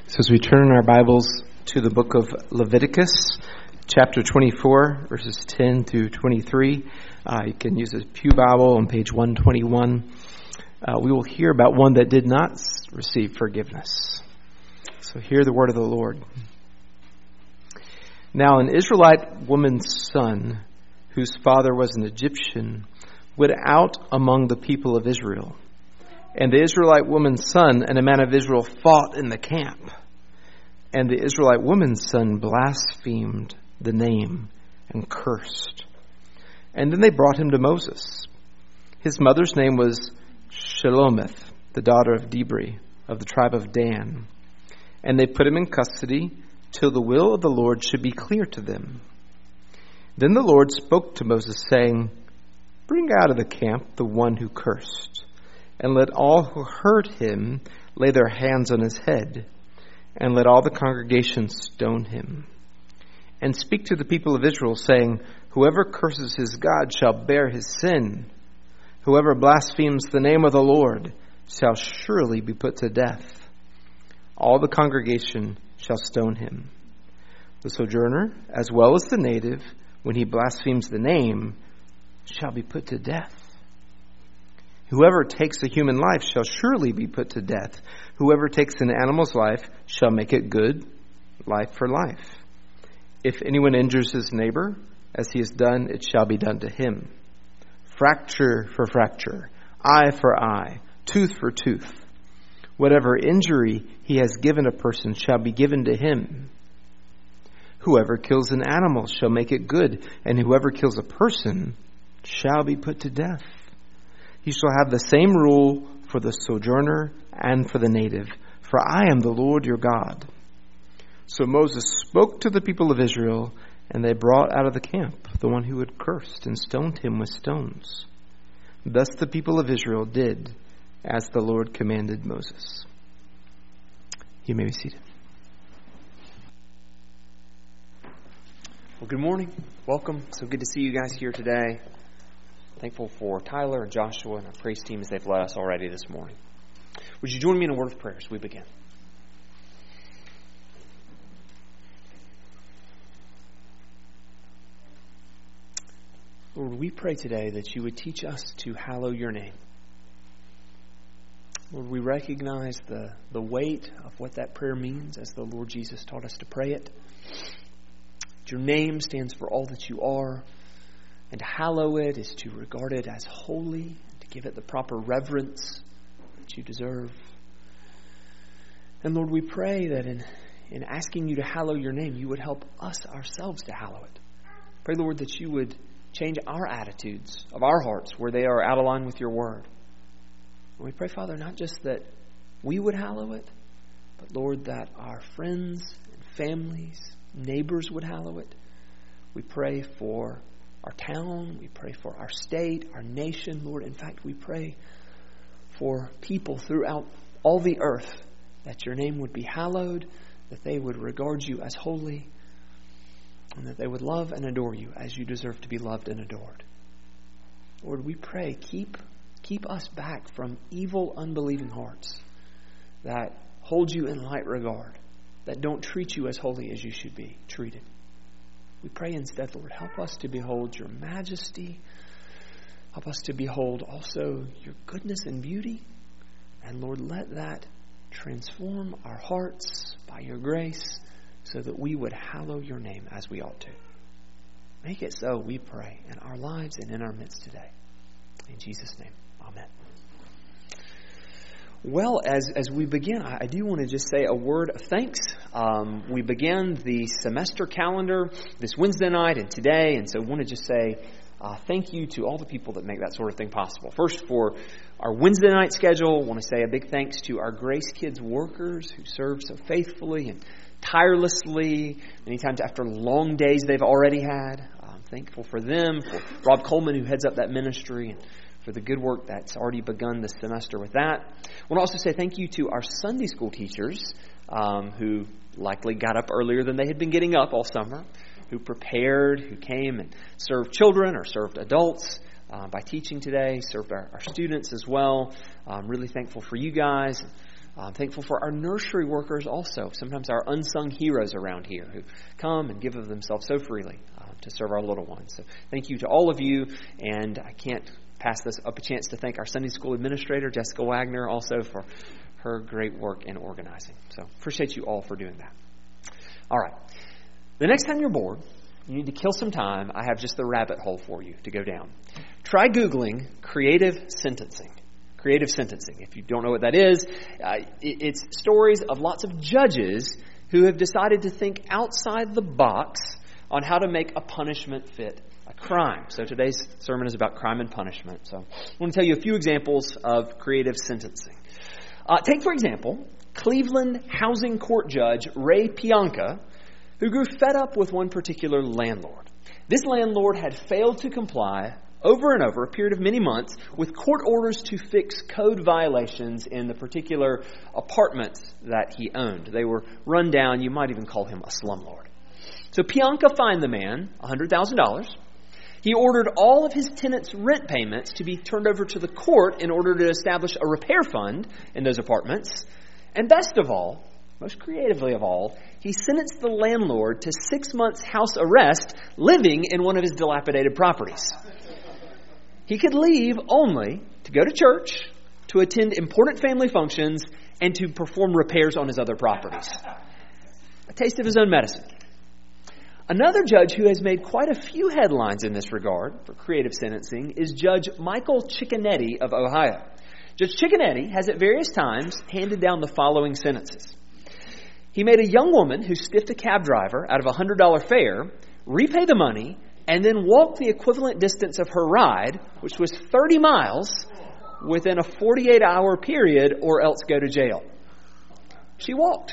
So as we turn our Bibles to the book of Leviticus, chapter 24, verses 10 through 23, you can use a Pew Bible on page 121. We will hear about one that did not receive forgiveness. So hear the word of the Lord. Now an Israelite woman's son, whose father was an Egyptian, went out among the people of Israel. And the Israelite woman's son and a man of Israel fought in the camp. And the Israelite woman's son blasphemed the name and cursed. And then they brought him to Moses. His mother's name was Shelomith, the daughter of Dibri, of the tribe of Dan. And they put him in custody till the will of the Lord should be clear to them. Then the Lord spoke to Moses, saying, "Bring out of the camp the one who cursed, and let all who heard him lay their hands on his head, and let all the congregation stone him. And speak to the people of Israel, saying, Whoever curses his God shall bear his sin. Whoever blasphemes the name of the Lord shall surely be put to death. All the congregation shall stone him. The sojourner, as well as the native, when he blasphemes the name, shall be put to death. Whoever takes a human life shall surely be put to death. Whoever takes an animal's life shall make it good, life for life. If anyone injures his neighbor, as he has done, it shall be done to him. Fracture for fracture, eye for eye, tooth for tooth. Whatever injury he has given a person shall be given to him. Whoever kills an animal shall make it good, and whoever kills a person shall be put to death. He shall have the same rule for the sojourner and for the native, for I am the Lord your God." So Moses spoke to the people of Israel, and they brought out of the camp the one who had cursed and stoned him with stones. Thus the people of Israel did as the Lord commanded Moses. You may be seated. Well, good morning. Welcome. So good to see you guys here today. Thankful for Tyler and Joshua and our praise team as they've led us already this morning. Would you join me in a word of prayer as we begin? Lord, we pray today that you would teach us to hallow your name. Lord, we recognize the weight of what that prayer means as the Lord Jesus taught us to pray it. Your name stands for all that you are. And to hallow it is to regard it as holy, to give it the proper reverence that you deserve. And Lord, we pray that in asking you to hallow your name, you would help us ourselves to hallow it. Pray, Lord, that you would change our attitudes of our hearts where they are out of line with your word. And we pray, Father, not just that we would hallow it, but Lord, that our friends and families, neighbors would hallow it. We pray for our town, we pray for our state, our nation, Lord. In fact, we pray for people throughout all the earth that your name would be hallowed, that they would regard you as holy, and that they would love and adore you as you deserve to be loved and adored. Lord, we pray, keep us back from evil, unbelieving hearts that hold you in light regard, that don't treat you as holy as you should be treated. We pray instead, Lord, help us to behold your majesty. Help us to behold also your goodness and beauty. And Lord, let that transform our hearts by your grace so that we would hallow your name as we ought to. Make it so, we pray, in our lives and in our midst today. In Jesus' name, amen. Well, as we begin, I do want to just say a word of thanks. We began the semester calendar this Wednesday night and today, and so I want to just say thank you to all the people that make that sort of thing possible. First, for our Wednesday night schedule, I want to say a big thanks to our Grace Kids workers who serve so faithfully and tirelessly, many times after long days they've already had. I'm thankful for them, for Rob Coleman, who heads up that ministry, and for the good work that's already begun this semester with that. I want to also say thank you to our Sunday school teachers who likely got up earlier than they had been getting up all summer, who prepared, who came and served children or served adults by teaching today, served our students as well. I'm really thankful for you guys. I'm thankful for our nursery workers also, sometimes our unsung heroes around here who come and give of themselves so freely to serve our little ones. So thank you to all of you, and I can't pass this up a chance to thank our Sunday school administrator, Jessica Wagner, also for her great work in organizing. So appreciate you all for doing that. All right. The next time you're bored, you need to kill some time, I have just the rabbit hole for you to go down. Try Googling creative sentencing. Creative sentencing. If you don't know what that is, it's stories of lots of judges who have decided to think outside the box on how to make a punishment fit a crime. So today's sermon is about crime and punishment. So I want to tell you a few examples of creative sentencing. Take, for example, Cleveland housing court judge Ray Pianka, who grew fed up with one particular landlord. This landlord had failed to comply over and over, a period of many months, with court orders to fix code violations in the particular apartments that he owned. They were run down. You might even call him a slumlord. So Pianka fined the man $100,000. He ordered all of his tenants' rent payments to be turned over to the court in order to establish a repair fund in those apartments. And best of all, most creatively of all, he sentenced the landlord to 6 months house arrest living in one of his dilapidated properties. He could leave only to go to church, to attend important family functions, and to perform repairs on his other properties. A taste of his own medicine. Another judge who has made quite a few headlines in this regard for creative sentencing is Judge Michael Cicconetti of Ohio. Judge Cicconetti has at various times handed down the following sentences. He made a young woman who stiffed a cab driver out of a $100 fare repay the money and then walk the equivalent distance of her ride, which was 30 miles, within a 48-hour period, or else go to jail. She walked.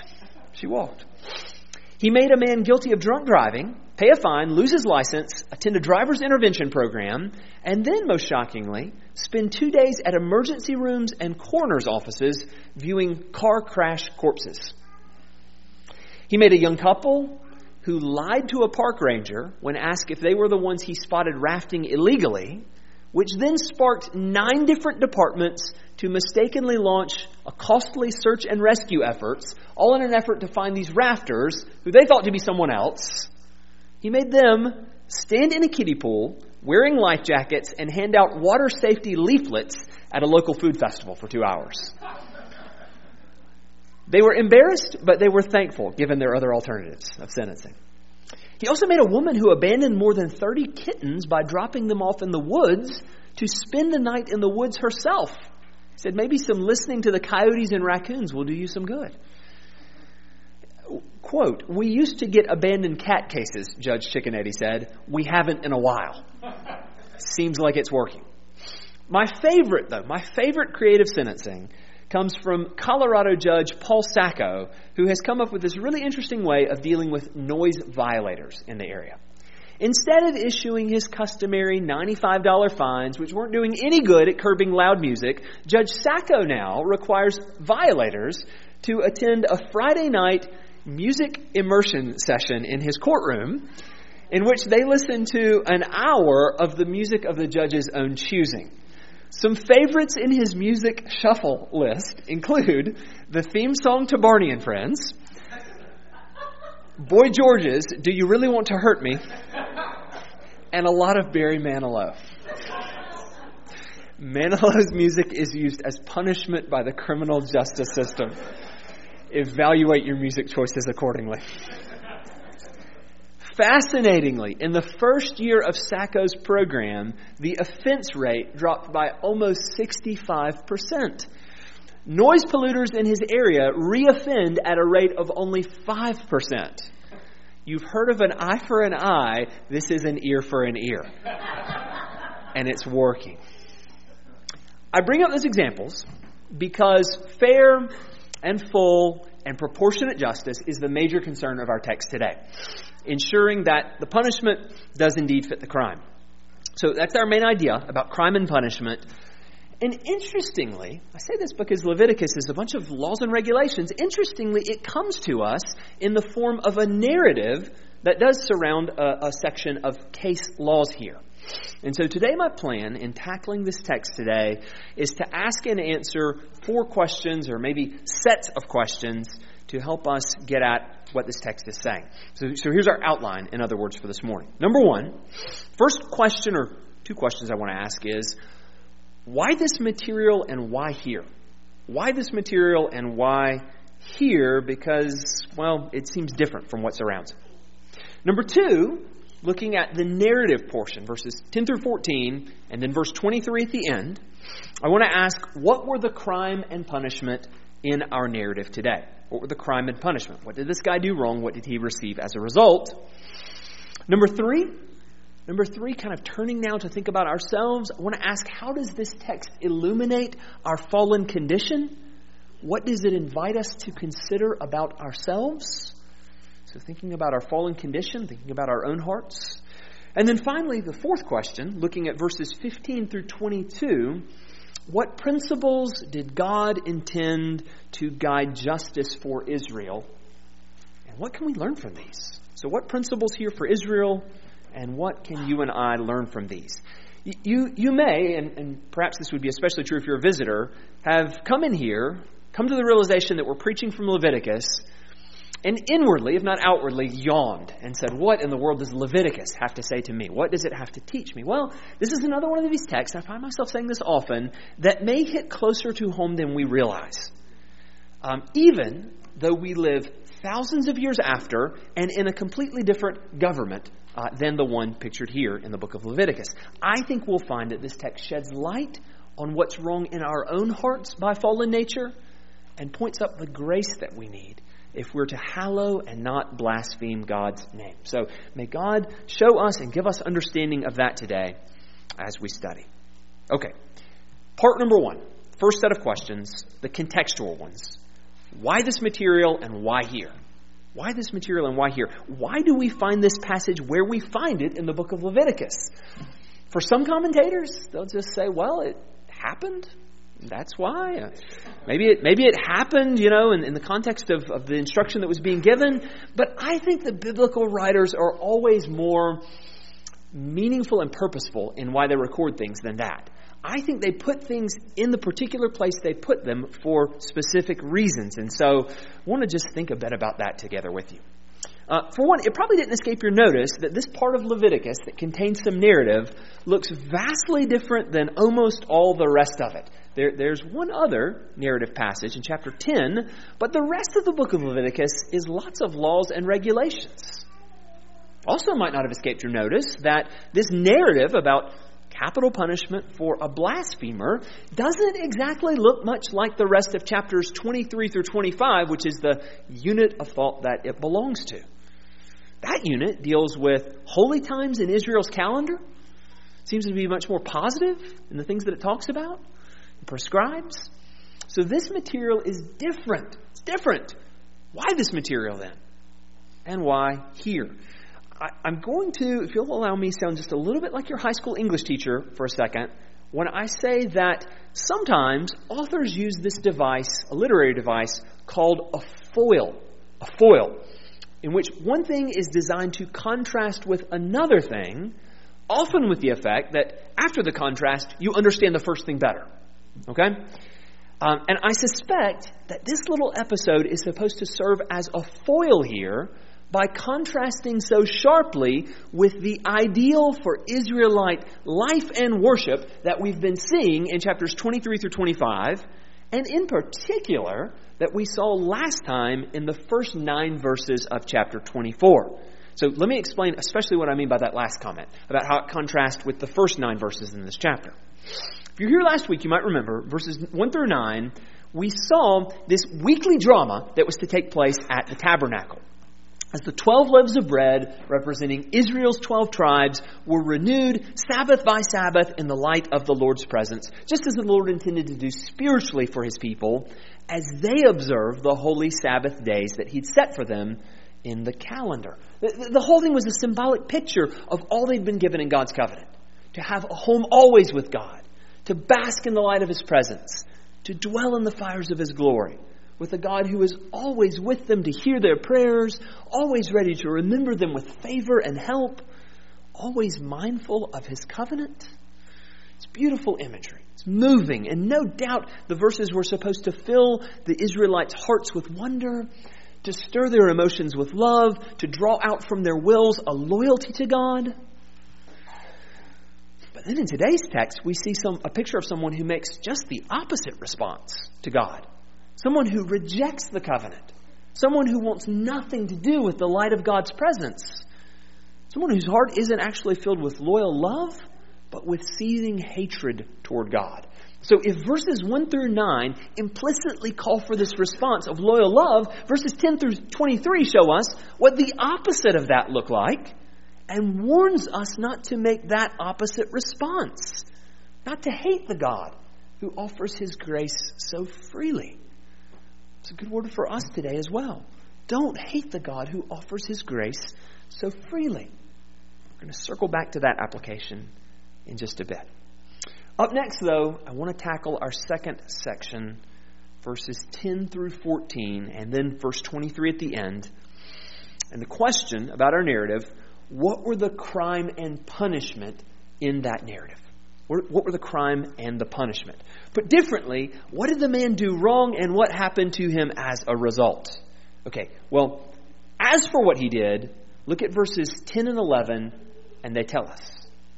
He made a man guilty of drunk driving, pay a fine, lose his license, attend a driver's intervention program, and then, most shockingly, spend 2 days at emergency rooms and coroner's offices viewing car crash corpses. He made a young couple who lied to a park ranger when asked if they were the ones he spotted rafting illegally, which then sparked 9 different departments to mistakenly launch a costly search and rescue efforts, all in an effort to find these rafters, who they thought to be someone else. He made them stand in a kiddie pool, wearing life jackets, and hand out water safety leaflets at a local food festival for 2 hours. They were embarrassed, but they were thankful, given their other alternatives of sentencing. He also made a woman who abandoned more than 30 kittens by dropping them off in the woods to spend the night in the woods herself. He said, maybe some listening to the coyotes and raccoons will do you some good. Quote, we used to get abandoned cat cases, Judge Cicconetti said. We haven't in a while. Seems like it's working. My favorite creative sentencing comes from Colorado Judge Paul Sacco, who has come up with this really interesting way of dealing with noise violators in the area. Instead of issuing his customary $95 fines, which weren't doing any good at curbing loud music, Judge Sacco now requires violators to attend a Friday night music immersion session in his courtroom in which they listen to an hour of the music of the judge's own choosing. Some favorites in his music shuffle list include the theme song to Barney and Friends, Boy George's Do You Really Want to Hurt Me, and a lot of Barry Manilow. Manilow's music is used as punishment by the criminal justice system. Evaluate your music choices accordingly. Fascinatingly, in the first year of Sacco's program, the offense rate dropped by almost 65%. Noise polluters in his area reoffend at a rate of only 5%. You've heard of an eye for an eye. This is an ear for an ear. And it's working. I bring up those examples because fair and full and proportionate justice is the major concern of our text today, ensuring that the punishment does indeed fit the crime. So that's our main idea about crime and punishment. And interestingly, I say this because Leviticus is a bunch of laws and regulations. Interestingly, it comes to us in the form of a narrative that does surround a section of case laws here. And so today my plan in tackling this text today is to ask and answer 4 questions, or maybe sets of questions, to help us get at what this text is saying. So here's our outline, in other words, for this morning. Number 1, first question, or 2 questions I want to ask is, why this material and why here? Why this material and why here? Because, well, it seems different from what surrounds it. Number 2, looking at the narrative portion, verses 10 through 14, and then verse 23 at the end, I want to ask, what were the crime and punishment in our narrative today? What were the crime and punishment? What did this guy do wrong? What did he receive as a result? Number 3, kind of turning now to think about ourselves, I want to ask, how does this text illuminate our fallen condition? What does it invite us to consider about ourselves? So thinking about our fallen condition, thinking about our own hearts. And then finally, the 4th question, looking at verses 15 through 22, what principles did God intend to guide justice for Israel? And what can we learn from these? So what principles here for Israel, and what can you and I learn from these? You may, and perhaps this would be especially true if you're a visitor, have come in here, come to the realization that we're preaching from Leviticus, and inwardly, if not outwardly, yawned and said, what in the world does Leviticus have to say to me? What does it have to teach me? Well, this is another one of these texts, I find myself saying this often, that may hit closer to home than we realize. Even though we live thousands of years after and in a completely different government than the one pictured here in the book of Leviticus. I think we'll find that this text sheds light on what's wrong in our own hearts by fallen nature and points up the grace that we need if we're to hallow and not blaspheme God's name. So may God show us and give us understanding of that today as we study. Okay, part number 1, first set of questions, the contextual ones. Why this material and why here? Why this material and why here? Why do we find this passage where we find it in the book of Leviticus? For some commentators, they'll just say, well, it happened. That's why. Maybe it happened, in the context of the instruction that was being given. But I think the biblical writers are always more meaningful and purposeful in why they record things than that. I think they put things in the particular place they put them for specific reasons. And so I want to just think a bit about that together with you. For one, it probably didn't escape your notice that this part of Leviticus that contains some narrative looks vastly different than almost all the rest of it. There's one other narrative passage in chapter 10, but the rest of the book of Leviticus is lots of laws and regulations. Also might not have escaped your notice that this narrative about capital punishment for a blasphemer doesn't exactly look much like the rest of chapters 23 through 25, which is the unit of thought that it belongs to. That unit deals with holy times in Israel's calendar. Seems to be much more positive in the things that it talks about and prescribes. So this material is different. It's different. Why this material then? And why here? I'm going to, if you'll allow me, sound just a little bit like your high school English teacher for a second when I say that sometimes authors use this device, a literary device, called a foil, in which one thing is designed to contrast with another thing, often with the effect that after the contrast, you understand the first thing better. Okay? And I suspect that this little episode is supposed to serve as a foil here by contrasting so sharply with the ideal for Israelite life and worship that we've been seeing in chapters 23 through 25, and in particular that we saw last time in the first 9 verses of chapter 24. So let me explain especially what I mean by that last comment, about how it contrasts with the first 9 verses in this chapter. If you were here last week, you might remember, verses 1 through 9, we saw this weekly drama that was to take place at the tabernacle. As the 12 loaves of bread, representing Israel's 12 tribes, were renewed Sabbath by Sabbath in the light of the Lord's presence, just as the Lord intended to do spiritually for his people, as they observed the holy Sabbath days that he'd set for them in the calendar. The whole thing was a symbolic picture of all they'd been given in God's covenant. To have a home always with God, to bask in the light of his presence, to dwell in the fires of his glory, with a God who is always with them to hear their prayers, always ready to remember them with favor and help, always mindful of his covenant. It's beautiful imagery. It's moving. And no doubt the verses were supposed to fill the Israelites' hearts with wonder, to stir their emotions with love, to draw out from their wills a loyalty to God. But then in today's text, we see a picture of someone who makes just the opposite response to God. Someone who rejects the covenant. Someone who wants nothing to do with the light of God's presence. Someone whose heart isn't actually filled with loyal love, but with seething hatred toward God. So if verses 1 through 9 implicitly call for this response of loyal love, verses 10 through 23 show us what the opposite of that look like and warns us not to make that opposite response. Not to hate the God who offers his grace so freely. It's a good word for us today as well. Don't hate the God who offers his grace so freely. We're going to circle back to that application in just a bit. Up next, though, I want to tackle our second section, verses 10 through 14, and then verse 23 at the end. And the question about our narrative, what were the crime and punishment in that narrative? What were the crime and the punishment? Put differently, what did the man do wrong and what happened to him as a result? Okay, well, as for what he did, look at verses 10 and 11, and they tell us.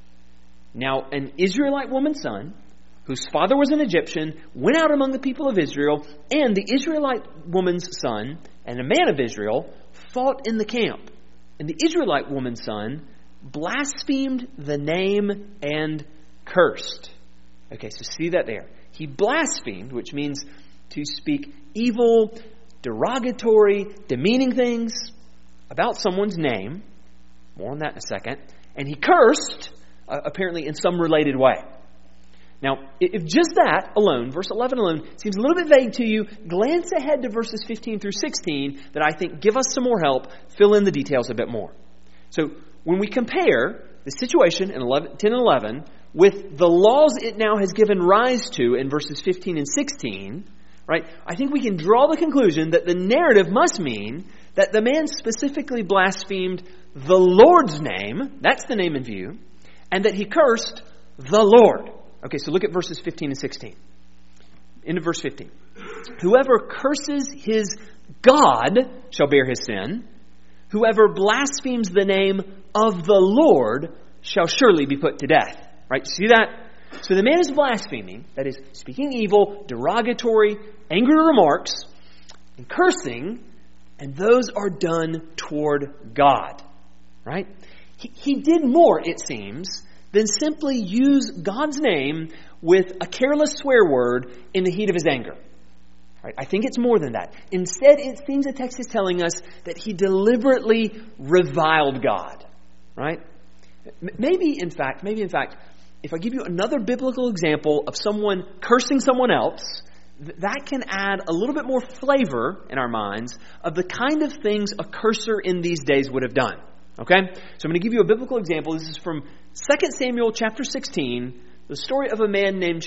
Now, an Israelite woman's son, whose father was an Egyptian, went out among the people of Israel, and the Israelite woman's son and a man of Israel fought in the camp. And the Israelite woman's son blasphemed the name and cursed. Okay, so see that there. He blasphemed, which means to speak evil, derogatory, demeaning things about someone's name. More on that in a second. And he cursed, apparently in some related way. Now, if just that alone, verse 11 alone, seems a little bit vague to you, glance ahead to verses 15 through 16 that I think give us some more help, fill in the details a bit more. So, when we compare the situation in 10 and 11 with the laws it now has given rise to in verses 15 and 16, right, I think we can draw the conclusion that the narrative must mean that the man specifically blasphemed the Lord's name, that's the name in view, and that he cursed the Lord. Okay, so look at verses 15 and 16. Into verse 15. Whoever curses his God shall bear his sin. Whoever blasphemes the name of the Lord shall surely be put to death. Right? See that? So the man is blaspheming, that is, speaking evil, derogatory, angry remarks, and cursing, and those are done toward God. Right? He did more, it seems, than simply use God's name with a careless swear word in the heat of his anger. Right? I think it's more than that. Instead, it seems the text is telling us that he deliberately reviled God. Right? Maybe in fact, if I give you another biblical example of someone cursing someone else, that can add a little bit more flavor in our minds of the kind of things a cursor in these days would have done. Okay? So I'm going to give you a biblical example. This is from 2 Samuel chapter 16, the story of a man named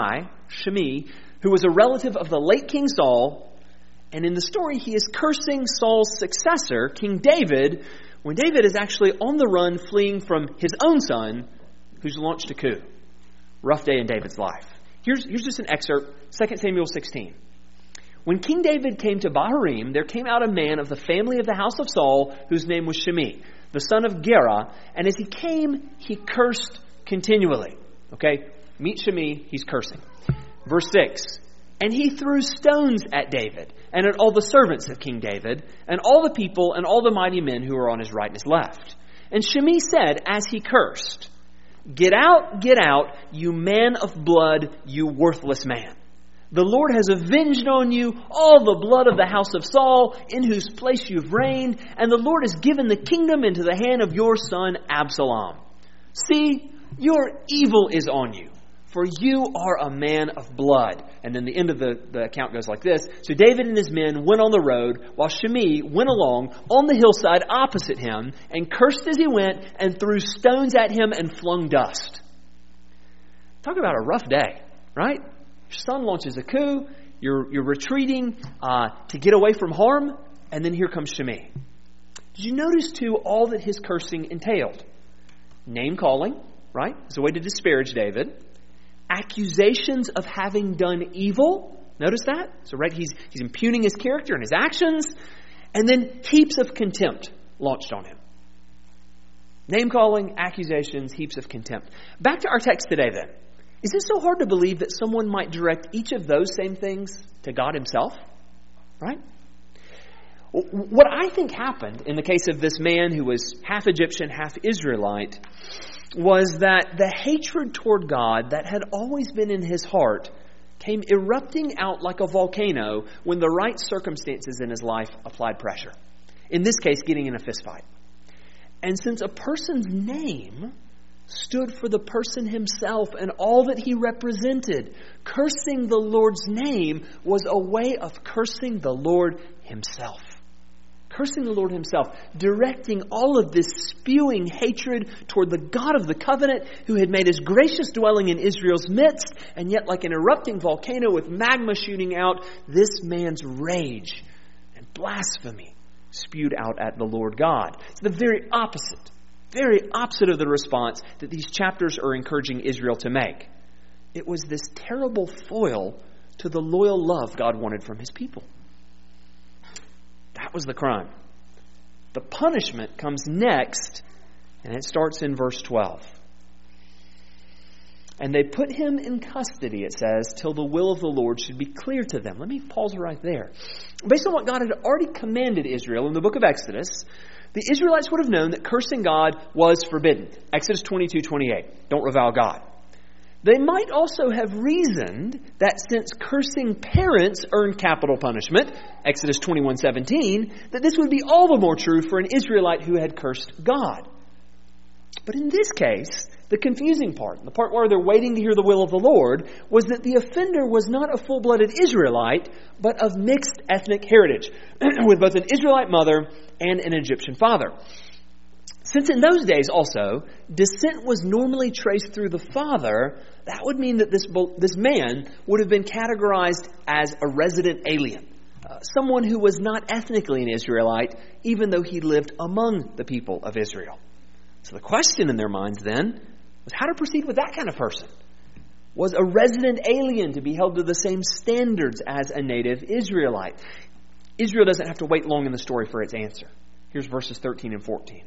Shimei, who was a relative of the late King Saul. And in the story, he is cursing Saul's successor, King David, when David is actually on the run fleeing from his own son, who's launched a coup. Rough day in David's life. Here's just an excerpt, 2 Samuel 16. When King David came to Bahurim, there came out a man of the family of the house of Saul, whose name was Shimei, the son of Gera, and as he came, he cursed continually. Okay? Meet Shimei, he's cursing. Verse 6. And he threw stones at David, and at all the servants of King David, and all the people, and all the mighty men who were on his right and his left. And Shimei said, as he cursed, get out, you man of blood, you worthless man. The Lord has avenged on you all the blood of the house of Saul, in whose place you've reigned, and the Lord has given the kingdom into the hand of your son Absalom. See, your evil is on you, for you are a man of blood. And then the end of the account goes like this. So David and his men went on the road, while Shimei went along on the hillside opposite him, and cursed as he went, and threw stones at him and flung dust. Talk about a rough day, right? Your son launches a coup, you're retreating to get away from harm, and then here comes Shimei. Did you notice, too, all that his cursing entailed? name-calling, right? It's a way to disparage David. Accusations of having done evil. Notice that? So right, he's impugning his character and his actions. And then heaps of contempt launched on him. Name-calling, accusations, heaps of contempt. Back to our text today then. Is it so hard to believe that someone might direct each of those same things to God himself? Right? What I think happened in the case of this man who was half Egyptian, half Israelite, was that the hatred toward God that had always been in his heart came erupting out like a volcano when the right circumstances in his life applied pressure. In this case, getting in a fist fight. And since a person's name stood for the person himself and all that he represented, cursing the Lord's name was a way of cursing the Lord himself. Cursing the Lord himself, directing all of this spewing hatred toward the God of the covenant who had made his gracious dwelling in Israel's midst, and yet like an erupting volcano with magma shooting out, this man's rage and blasphemy spewed out at the Lord God. It's the very opposite of the response that these chapters are encouraging Israel to make. It was this terrible foil to the loyal love God wanted from his people. That was the crime. The punishment comes next, and it starts in verse 12. And they put him in custody, it says, till the will of the Lord should be clear to them. Let me pause right there. Based on what God had already commanded Israel in the book of Exodus, the Israelites would have known that cursing God was forbidden. Exodus 22:28. Don't revile God. They might also have reasoned that since cursing parents earned capital punishment, Exodus 21:17, that this would be all the more true for an Israelite who had cursed God. But in this case, the confusing part, the part where they're waiting to hear the will of the Lord, was that the offender was not a full-blooded Israelite, but of mixed ethnic heritage, with both an Israelite mother and an Egyptian father. Since in those days also, descent was normally traced through the father, that would mean that this man would have been categorized as a resident alien. Someone who was not ethnically an Israelite, even though he lived among the people of Israel. So the question in their minds then was how to proceed with that kind of person. Was a resident alien to be held to the same standards as a native Israelite? Israel doesn't have to wait long in the story for its answer. Here's verses 13 and 14.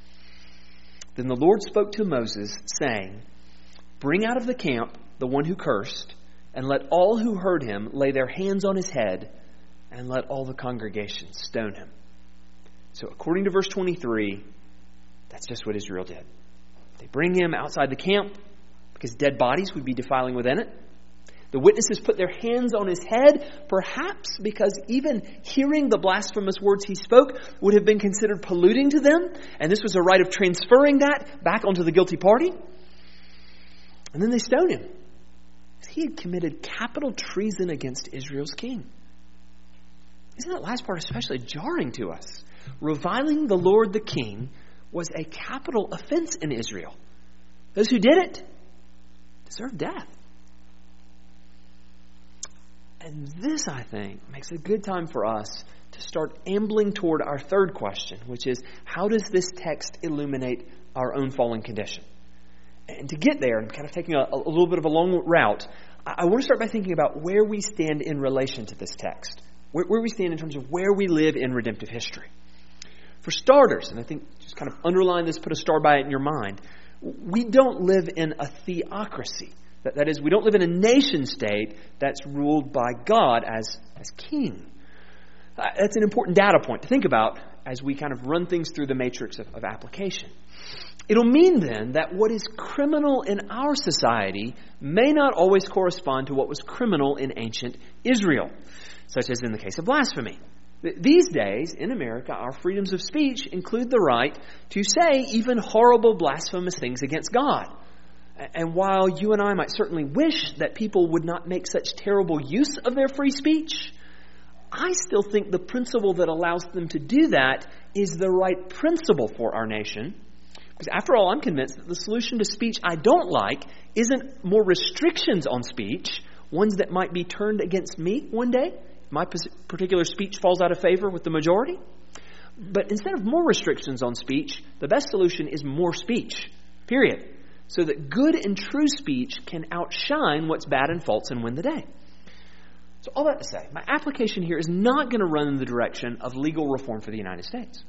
Then the Lord spoke to Moses, saying, "Bring out of the camp the one who cursed, and let all who heard him lay their hands on his head, and let all the congregation stone him." So according to verse 23, that's just what Israel did. They bring him outside the camp because dead bodies would be defiling within it. The witnesses put their hands on his head, perhaps because even hearing the blasphemous words he spoke would have been considered polluting to them, and this was a right of transferring that back onto the guilty party. And then they stone him. He had committed capital treason against Israel's king. Isn't that last part especially jarring to us? Reviling the Lord the king was a capital offense in Israel. Those who did it deserved death. And this, I think, makes a good time for us to start ambling toward our third question, which is, how does this text illuminate our own fallen condition? And to get there, and kind of taking a little bit of a long route, I want to start by thinking about where we stand in relation to this text, where we stand in terms of where we live in redemptive history. For starters, and I think just kind of underline this, put a star by it in your mind, we don't live in a theocracy. That is, we don't live in a nation state that's ruled by God as king. That's an important data point to think about as we kind of run things through the matrix of application. It'll mean then that what is criminal in our society may not always correspond to what was criminal in ancient Israel, such as in the case of blasphemy. These days, in America, our freedoms of speech include the right to say even horrible, blasphemous things against God. And while you and I might certainly wish that people would not make such terrible use of their free speech, I still think the principle that allows them to do that is the right principle for our nation. Because after all, I'm convinced that the solution to speech I don't like isn't more restrictions on speech, ones that might be turned against me one day. My particular speech falls out of favor with the majority. But instead of more restrictions on speech, the best solution is more speech. Period. So that good and true speech can outshine what's bad and false and win the day. So all that to say, my application here is not going to run in the direction of legal reform for the United States.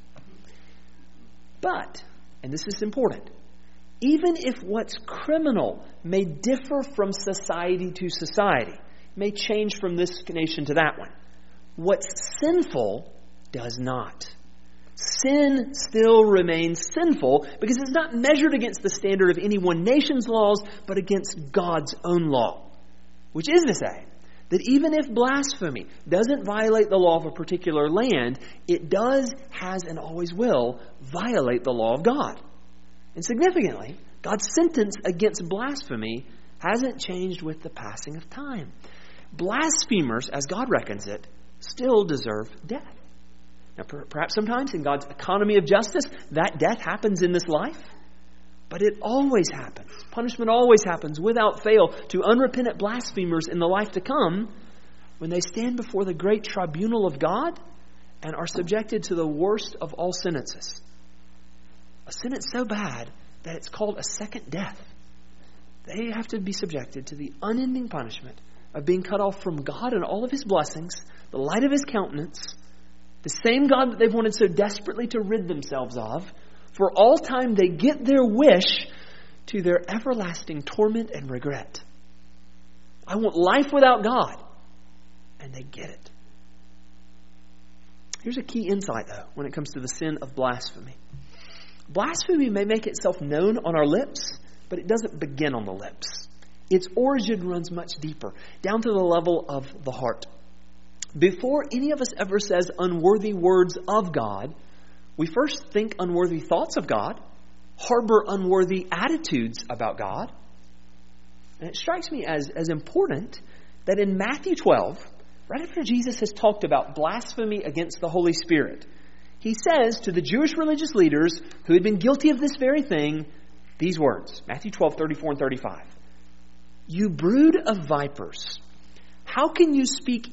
But, and this is important, even if what's criminal may differ from society to society, may change from this nation to that one, what's sinful does not. Sin still remains sinful because it's not measured against the standard of any one nation's laws, but against God's own law. Which is to say, that even if blasphemy doesn't violate the law of a particular land, it does, has, and always will violate the law of God. And significantly, God's sentence against blasphemy hasn't changed with the passing of time. Blasphemers, as God reckons it, still deserve death. Now, perhaps sometimes in God's economy of justice, that death happens in this life. But it always happens. Punishment always happens without fail to unrepentant blasphemers in the life to come when they stand before the great tribunal of God and are subjected to the worst of all sentences. A sentence so bad that it's called a second death. They have to be subjected to the unending punishment of being cut off from God and all of His blessings, the light of His countenance, the same God that they've wanted so desperately to rid themselves of. For all time they get their wish to their everlasting torment and regret. I want life without God. And they get it. Here's a key insight, though, when it comes to the sin of blasphemy. Blasphemy may make itself known on our lips, but it doesn't begin on the lips. Its origin runs much deeper, down to the level of the heart. Before any of us ever says unworthy words of God, we first think unworthy thoughts of God, harbor unworthy attitudes about God. And it strikes me as important that in Matthew 12, right after Jesus has talked about blasphemy against the Holy Spirit, He says to the Jewish religious leaders who had been guilty of this very thing, these words, Matthew 12, 34 and 35. You brood of vipers, how can you speak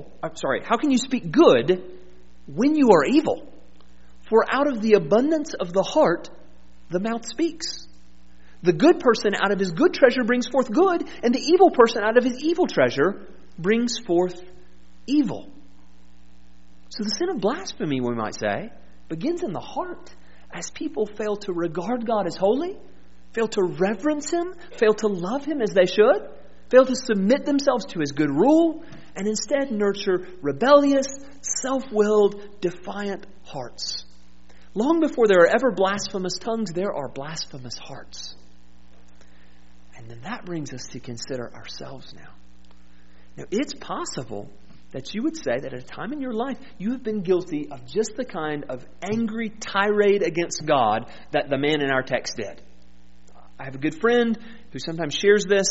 good when you are evil? For out of the abundance of the heart, the mouth speaks. The good person out of his good treasure brings forth good, and the evil person out of his evil treasure brings forth evil. So the sin of blasphemy, we might say, begins in the heart as people fail to regard God as holy, fail to reverence Him, fail to love Him as they should, fail to submit themselves to His good rule, and instead nurture rebellious, self-willed, defiant hearts. Long before there are ever blasphemous tongues, there are blasphemous hearts. And then that brings us to consider ourselves now. Now, it's possible that you would say that at a time in your life, you have been guilty of just the kind of angry tirade against God that the man in our text did. I have a good friend who sometimes shares this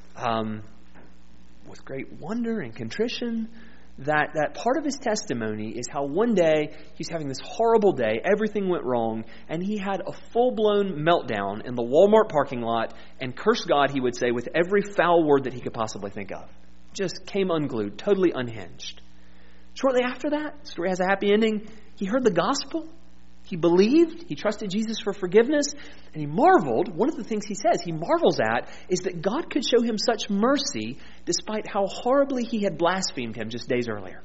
with great wonder and contrition. That part of his testimony is how one day he's having this horrible day, everything went wrong, and he had a full-blown meltdown in the Walmart parking lot and cursed God, he would say, with every foul word that he could possibly think of. Just came unglued, totally unhinged. Shortly after that, the story has a happy ending. He heard the gospel. He believed. He trusted Jesus for forgiveness. And he marveled. One of the things he says he marvels at is that God could show him such mercy despite how horribly he had blasphemed Him just days earlier.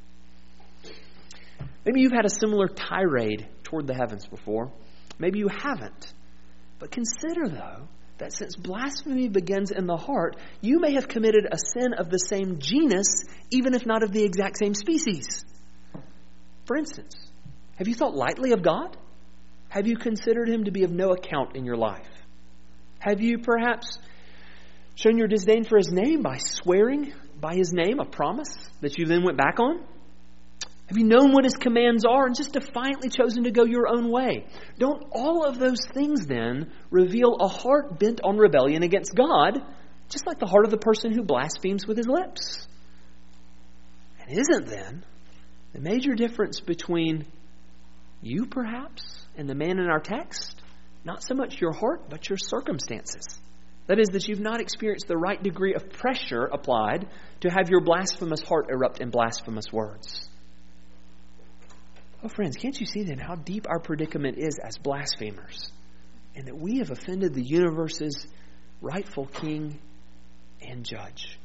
Maybe you've had a similar tirade toward the heavens before. Maybe you haven't. But consider, though, that since blasphemy begins in the heart, you may have committed a sin of the same genus, even if not of the exact same species. For instance, have you thought lightly of God? Have you considered Him to be of no account in your life? Have you perhaps shown your disdain for His name by swearing by His name a promise that you then went back on? Have you known what His commands are and just defiantly chosen to go your own way? Don't all of those things then reveal a heart bent on rebellion against God, just like the heart of the person who blasphemes with his lips? And isn't then the major difference between you perhaps and the man in our text not so much your heart, but your circumstances? That is, that you've not experienced the right degree of pressure applied to have your blasphemous heart erupt in blasphemous words. Oh, friends, can't you see then how deep our predicament is as blasphemers? and that we have offended the universe's rightful king and judge.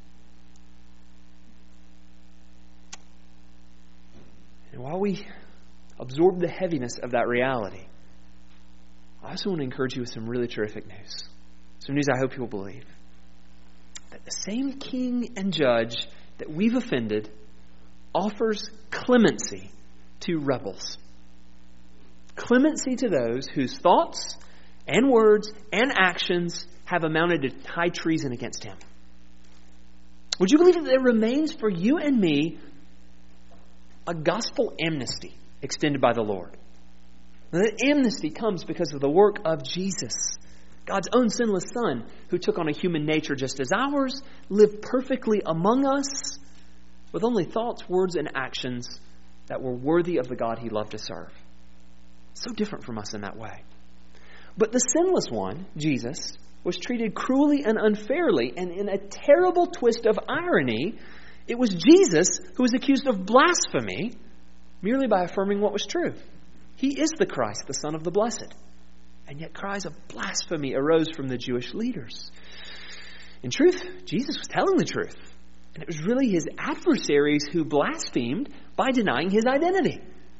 And while we absorb the heaviness of that reality, I also want to encourage you with some really terrific news. Some news I hope you'll believe. That the same king and judge that we've offended offers clemency to rebels. Clemency to those whose thoughts and words and actions have amounted to high treason against him. Would you believe that there remains for you and me a gospel amnesty extended by the Lord? That amnesty comes because of the work of Jesus, God's own sinless Son, who took on a human nature just as ours, lived perfectly among us, with only thoughts, words, and actions that were worthy of the God he loved to serve. So different from us in that way. But the sinless one, Jesus, was treated cruelly and unfairly, and in a terrible twist of irony, it was Jesus who was accused of blasphemy merely by affirming what was true. He is the Christ, the Son of the Blessed. And yet cries of blasphemy arose from the Jewish leaders. In truth, Jesus was telling the truth. And it was really his adversaries who blasphemed by denying his identity.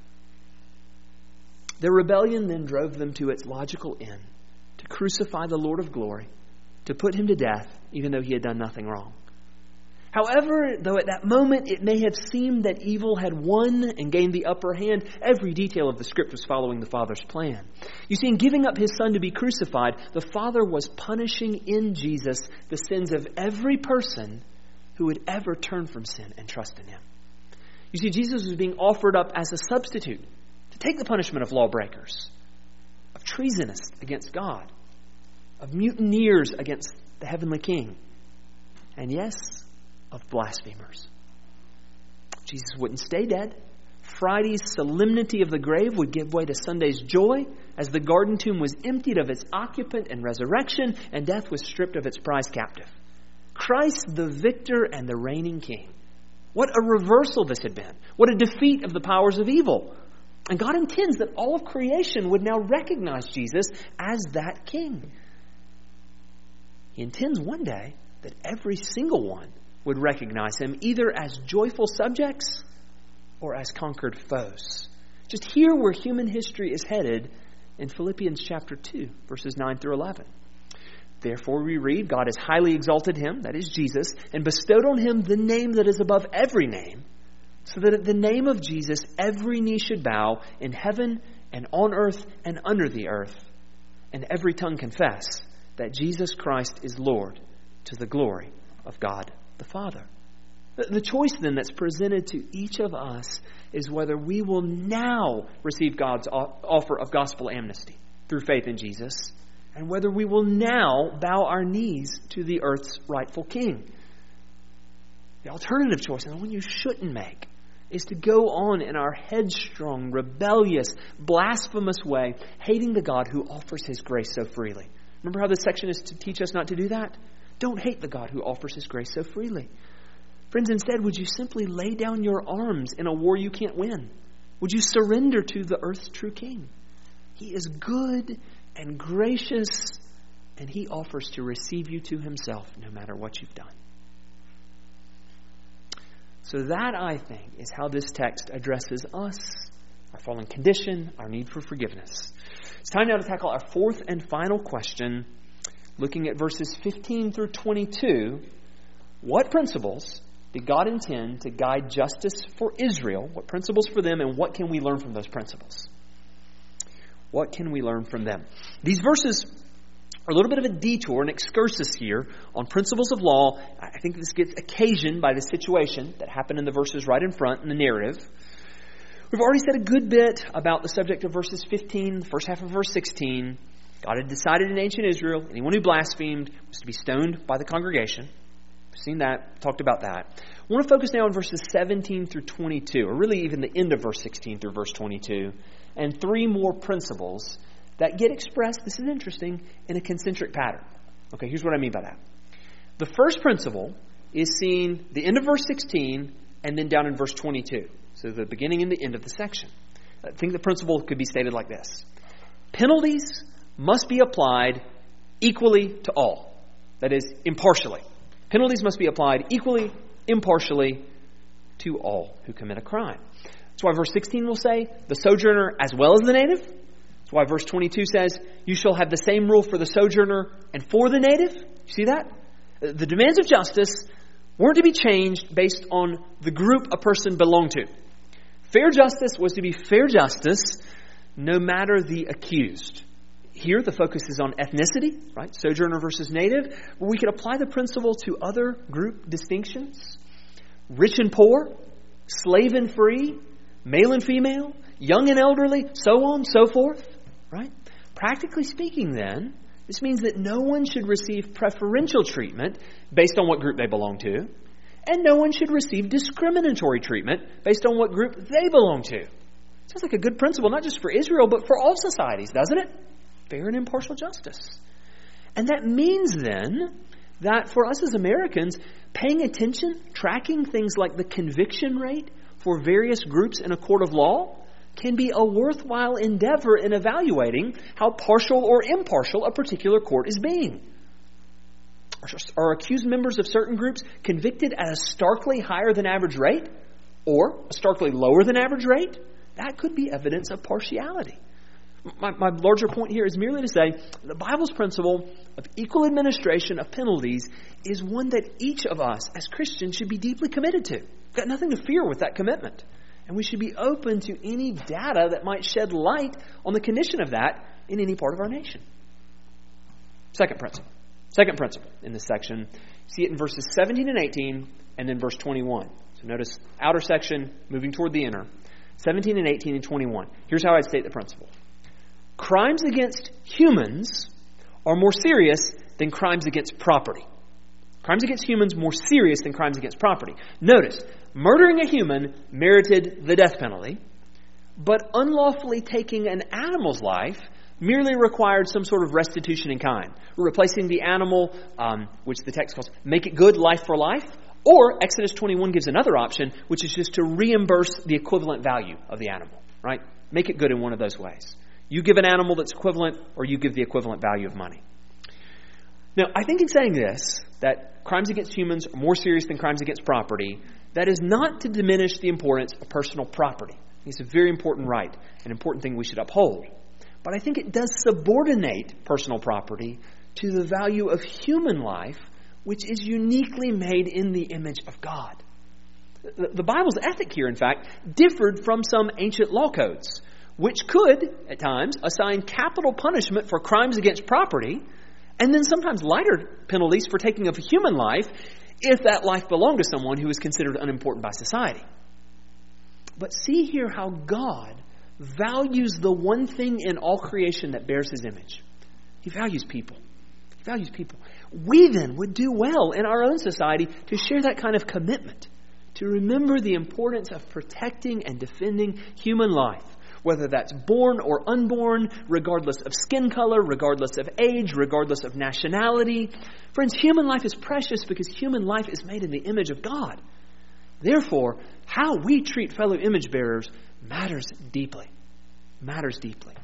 Their rebellion then drove them to its logical end, to crucify the Lord of glory, to put him to death, even though he had done nothing wrong. However, though at that moment it may have seemed that evil had won and gained the upper hand, every detail of the script was following the Father's plan. You see, in giving up his Son to be crucified, the Father was punishing in Jesus the sins of every person who would ever turn from sin and trust in him. You see, Jesus was being offered up as a substitute to take the punishment of lawbreakers, of treasonists against God, of mutineers against the heavenly King, and yes, of blasphemers. Jesus wouldn't stay dead. Friday's solemnity of the grave would give way to Sunday's joy as the garden tomb was emptied of its occupant and resurrection, and death was stripped of its prized captive. Christ, the victor and the reigning king. What a reversal this had been. What a defeat of the powers of evil. And God intends that all of creation would now recognize Jesus as that king. He intends one day that every single one would recognize him either as joyful subjects or as conquered foes. Just hear where human history is headed in Philippians chapter 2, verses 9 through 11. Therefore we read, God has highly exalted him, that is Jesus, and bestowed on him the name that is above every name, so that at the name of Jesus every knee should bow in heaven and on earth and under the earth, and every tongue confess that Jesus Christ is Lord, to the glory of God the Father. The choice then that's presented to each of us is whether we will now receive God's offer of gospel amnesty through faith in Jesus, and whether we will now bow our knees to the earth's rightful king. The alternative choice, and the one you shouldn't make, is to go on in our headstrong, rebellious, blasphemous way, hating the God who offers his grace so freely. Remember how this section is to teach us not to do that? Don't hate the God who offers his grace so freely. Friends, instead, would you simply lay down your arms in a war you can't win? Would you surrender to the earth's true king? He is good and gracious, and he offers to receive you to himself no matter what you've done. So that, I think, is how this text addresses us, our fallen condition, our need for forgiveness. It's time now to tackle our fourth and final question, looking at verses 15 through 22. What principles did God intend to guide justice for Israel? What principles for them, and what can we learn from those principles? What can we learn from them? These verses are a little bit of a detour, an excursus here on principles of law. I think this gets occasioned by the situation that happened in the verses right in front in the narrative. We've already said a good bit about the subject of verses 15, the first half of verse 16. God had decided in ancient Israel, anyone who blasphemed was to be stoned by the congregation. We've seen that, talked about that. I want to focus now on verses 17 through 22, or really even the end of verse 16 through verse 22, and three more principles that get expressed, this is interesting, in a concentric pattern. Okay, here's what I mean by that. The first principle is seen the end of verse 16 and then down in verse 22. So the beginning and the end of the section. I think the principle could be stated like this. Penalties must be applied equally to all. That is, impartially. Penalties must be applied equally, impartially to all who commit a crime. That's why verse 16 will say, the sojourner as well as the native. That's why verse 22 says, you shall have the same rule for the sojourner and for the native. You see that? The demands of justice weren't to be changed based on the group a person belonged to. Fair justice was to be fair justice no matter the accused. Here, the focus is on ethnicity, right? Sojourner versus native. But we could apply the principle to other group distinctions. Rich and poor, slave and free, male and female, young and elderly, so on, so forth, right? Practically speaking, then, this means that no one should receive preferential treatment based on what group they belong to, and no one should receive discriminatory treatment based on what group they belong to. Sounds like a good principle, not just for Israel, but for all societies, doesn't it? Fair and impartial justice. And that means then that for us as Americans, paying attention, tracking things like the conviction rate for various groups in a court of law can be a worthwhile endeavor in evaluating how partial or impartial a particular court is being. Are accused members of certain groups convicted at a starkly higher than average rate or a starkly lower than average rate? That could be evidence of partiality. My larger point here is merely to say the Bible's principle of equal administration of penalties is one that each of us as Christians should be deeply committed to. We've got nothing to fear with that commitment. And we should be open to any data that might shed light on the condition of that in any part of our nation. Second principle in this section. See it in verses 17 and 18 and then verse 21. So notice outer section moving toward the inner. 17 and 18 and 21. Here's how I'd state the principle. Crimes against humans are more serious than crimes against property. Crimes against humans more serious than crimes against property. Notice, murdering a human merited the death penalty, but unlawfully taking an animal's life merely required some sort of restitution in kind. Replacing the animal, which the text calls make it good, life for life, or Exodus 21 gives another option, which is just to reimburse the equivalent value of the animal, right? Make it good in one of those ways. You give an animal that's equivalent, or you give the equivalent value of money. Now, I think in saying this, that crimes against humans are more serious than crimes against property, that is not to diminish the importance of personal property. It's a very important right, an important thing we should uphold. But I think it does subordinate personal property to the value of human life, which is uniquely made in the image of God. The Bible's ethic here, in fact, differed from some ancient law codes, which could, at times, assign capital punishment for crimes against property, and then sometimes lighter penalties for taking of a human life if that life belonged to someone who was considered unimportant by society. But see here how God values the one thing in all creation that bears His image. He values people. He values people. We then would do well in our own society to share that kind of commitment, to remember the importance of protecting and defending human life, whether that's born or unborn, regardless of skin color, regardless of age, regardless of nationality. Friends, human life is precious because human life is made in the image of God. Therefore, how we treat fellow image bearers matters deeply. Matters deeply.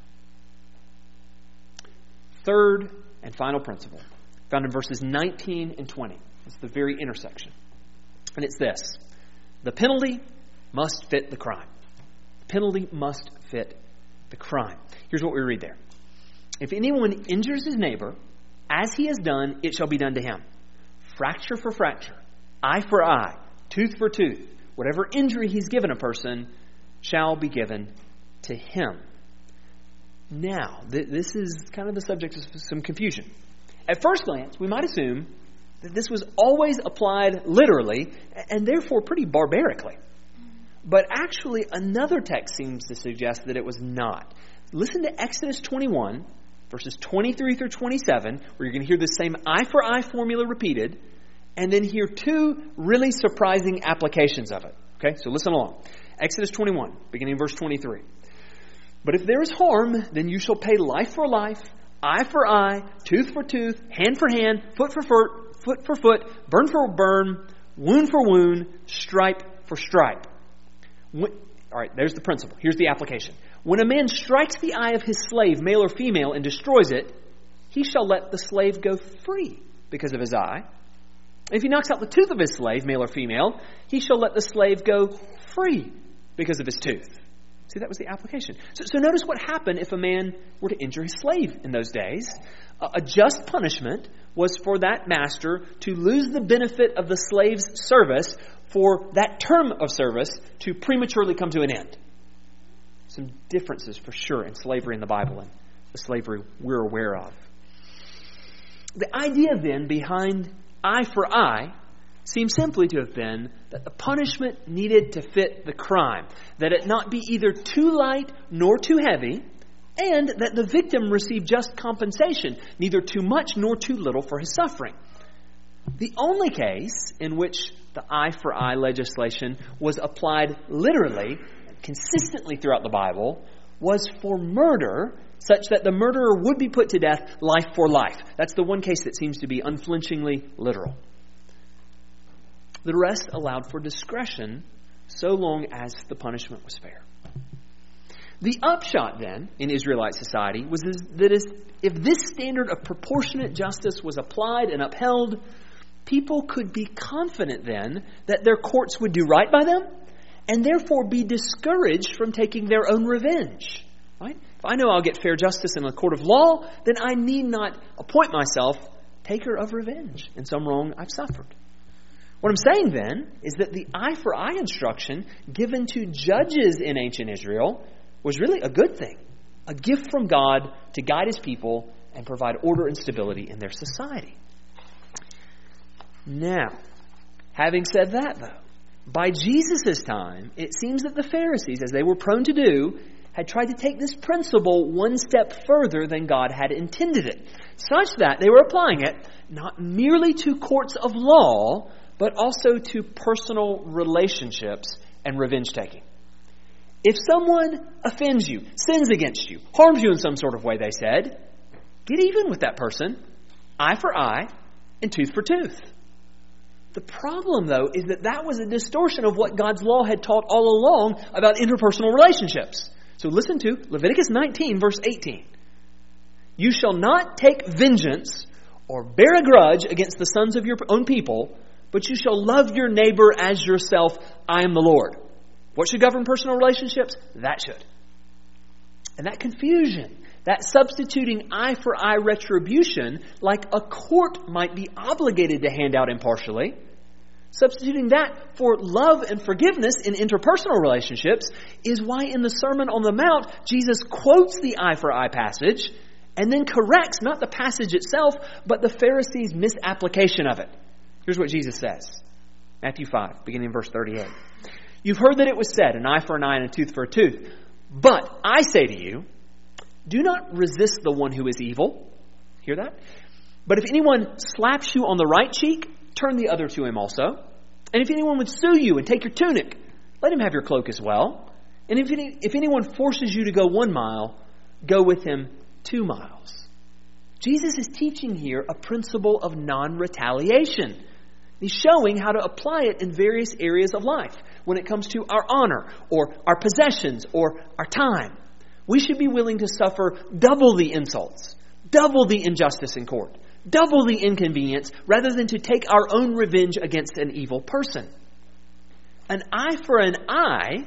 Third and final principle, found in verses 19 and 20. It's the very intersection. And it's this. The penalty must fit the crime. Penalty must fit the crime. Here's what we read there. If anyone injures his neighbor, as he has done, it shall be done to him. Fracture for fracture, eye for eye, tooth for tooth. Whatever injury he's given a person shall be given to him. Now, this is kind of the subject of some confusion. At first glance, we might assume that this was always applied literally and therefore pretty barbarically. But actually, another text seems to suggest that it was not. Listen to Exodus 21, verses 23 through 27, where you're going to hear the same eye for eye formula repeated, and then hear two really surprising applications of it. Okay, so listen along. Exodus 21, beginning verse 23. But if there is harm, then you shall pay life for life, eye for eye, tooth for tooth, hand for hand, foot for foot, burn for burn, wound for wound, stripe for stripe. All right, there's the principle. Here's the application. When a man strikes the eye of his slave, male or female, and destroys it, he shall let the slave go free because of his eye. If he knocks out the tooth of his slave, male or female, he shall let the slave go free because of his tooth. See, that was the application. So notice what happened if a man were to injure his slave in those days. A just punishment was for that master to lose the benefit of the slave's service for that term of service to prematurely come to an end. Some differences for sure in slavery in the Bible and the slavery we're aware of. The idea then behind eye for eye seems simply to have been that the punishment needed to fit the crime, that it not be either too light nor too heavy, and that the victim receive just compensation, neither too much nor too little for his suffering. The only case in which the eye for eye legislation was applied literally, consistently throughout the Bible, was for murder, such that the murderer would be put to death life for life. That's the one case that seems to be unflinchingly literal. The rest allowed for discretion so long as the punishment was fair. The upshot then in Israelite society was that if this standard of proportionate justice was applied and upheld, people could be confident then that their courts would do right by them and therefore be discouraged from taking their own revenge. Right? If I know I'll get fair justice in a court of law, then I need not appoint myself taker of revenge in some wrong I've suffered. What I'm saying then is that the eye for eye instruction given to judges in ancient Israel was really a good thing, a gift from God to guide His people and provide order and stability in their society. Now, having said that though, by Jesus' time, it seems that the Pharisees, as they were prone to do, had tried to take this principle one step further than God had intended it, such that they were applying it not merely to courts of law, but also to personal relationships and revenge-taking. If someone offends you, sins against you, harms you in some sort of way, they said, get even with that person, eye for eye and tooth for tooth. The problem, though, is that was a distortion of what God's law had taught all along about interpersonal relationships. So listen to Leviticus 19, verse 18. You shall not take vengeance or bear a grudge against the sons of your own people, but you shall love your neighbor as yourself. I am the Lord. What should govern personal relationships? That should. And that confusion, that substituting eye for eye retribution, like a court might be obligated to hand out impartially, substituting that for love and forgiveness in interpersonal relationships, is why in the Sermon on the Mount, Jesus quotes the eye for eye passage and then corrects not the passage itself, but the Pharisees' misapplication of it. Here's what Jesus says. Matthew 5, beginning in verse 38. You've heard that it was said, an eye for an eye and a tooth for a tooth. But I say to you, do not resist the one who is evil. Hear that? But if anyone slaps you on the right cheek, turn the other to him also. And if anyone would sue you and take your tunic, let him have your cloak as well. And if anyone forces you to go 1 mile, go with him 2 miles. Jesus is teaching here a principle of non-retaliation. He's showing how to apply it in various areas of life. When it comes to our honor or our possessions or our time, we should be willing to suffer double the insults, double the injustice in court, double the inconvenience, rather than to take our own revenge against an evil person. An eye for an eye,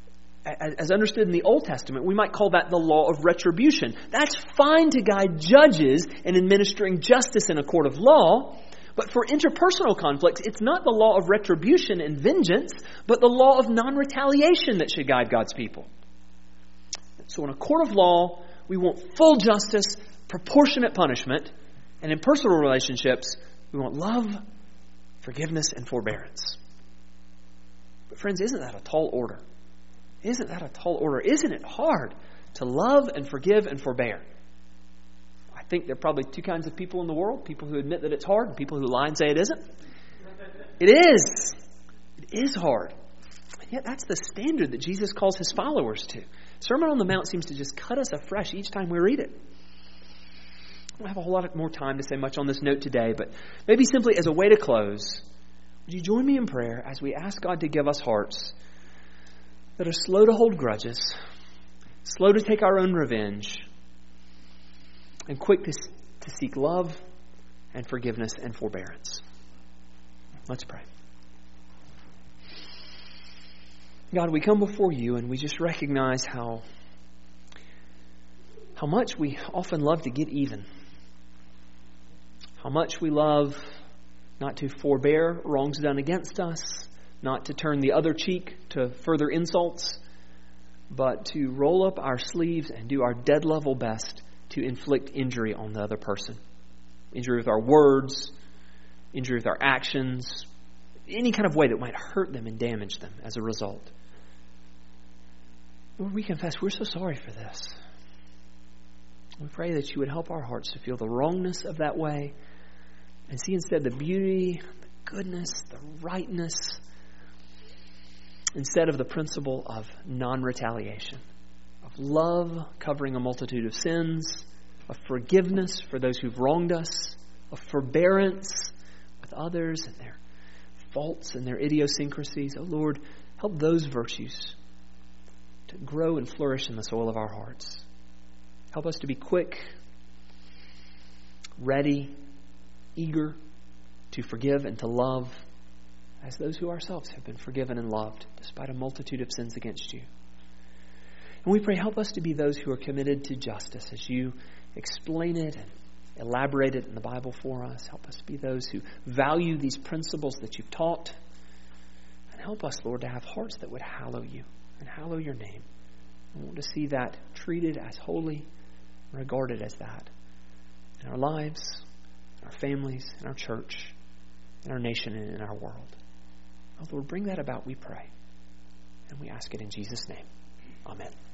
as understood in the Old Testament, we might call that the law of retribution. That's fine to guide judges in administering justice in a court of law. But for interpersonal conflicts, it's not the law of retribution and vengeance, but the law of non-retaliation that should guide God's people. So in a court of law, we want full justice, proportionate punishment. And in personal relationships, we want love, forgiveness, and forbearance. But friends, isn't that a tall order? Isn't that a tall order? Isn't it hard to love and forgive and forbear? I think there are probably 2 kinds of people in the world. People who admit that it's hard and people who lie and say it isn't. It is. It is hard. And yet that's the standard that Jesus calls His followers to. Sermon on the Mount seems to just cut us afresh each time we read it. I don't have a whole lot more time to say much on this note today, but maybe simply as a way to close, would you join me in prayer as we ask God to give us hearts that are slow to hold grudges, slow to take our own revenge, and quick to seek love and forgiveness and forbearance. Let's pray. God, we come before you and we just recognize how much we often love to get even. How much we love not to forbear wrongs done against us, not to turn the other cheek to further insults, but to roll up our sleeves and do our dead level best to inflict injury on the other person. Injury with our words, injury with our actions, any kind of way that might hurt them and damage them as a result. Lord, we confess we're so sorry for this. We pray that you would help our hearts to feel the wrongness of that way and see instead the beauty, the goodness, the rightness, instead of the principle of non-retaliation, of love covering a multitude of sins, of forgiveness for those who've wronged us, of forbearance with others and their faults and their idiosyncrasies. Oh Lord, help those virtues to grow and flourish in the soil of our hearts. Help us to be quick, ready, eager to forgive and to love as those who ourselves have been forgiven and loved despite a multitude of sins against you. And we pray, help us to be those who are committed to justice as you explain it and elaborate it in the Bible for us. Help us be those who value these principles that you've taught. And help us, Lord, to have hearts that would hallow you and hallow your name. We want to see that treated as holy, regarded as that in our lives, in our families, in our church, in our nation, and in our world. Oh, Lord, bring that about, we pray. And we ask it in Jesus' name. Amen.